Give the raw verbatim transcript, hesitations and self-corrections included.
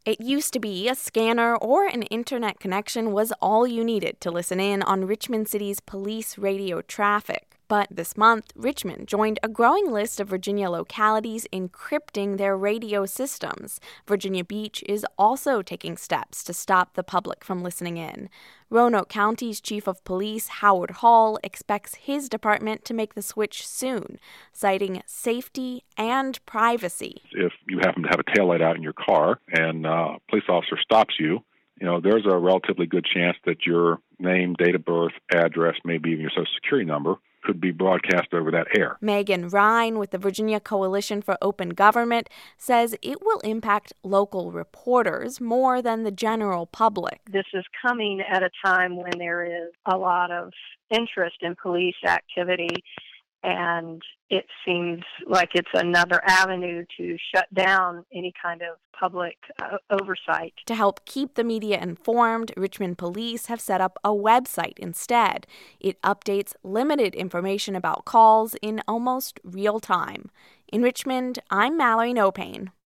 It used to be a scanner or an internet connection was all you needed to listen in on Richmond City's police radio traffic. But this month, Richmond joined a growing list of Virginia localities encrypting their radio systems. Virginia Beach is also taking steps to stop the public from listening in. Roanoke County's chief of police, Howard Hall, expects his department to make the switch soon, citing safety and privacy. If you happen to have a taillight out in your car and uh, a police officer stops you, you know, there's a relatively good chance that your name, date of birth, address, maybe even your social security number could be broadcast over that air. Megan Ryan with the Virginia Coalition for Open Government says it will impact local reporters more than the general public. This is coming at a time when there is a lot of interest in police activity, and it seems like it's another avenue to shut down any kind of public uh, oversight. To help keep the media informed, Richmond Police have set up a website instead. It updates limited information about calls in almost real time. In Richmond, I'm Mallory Nopane.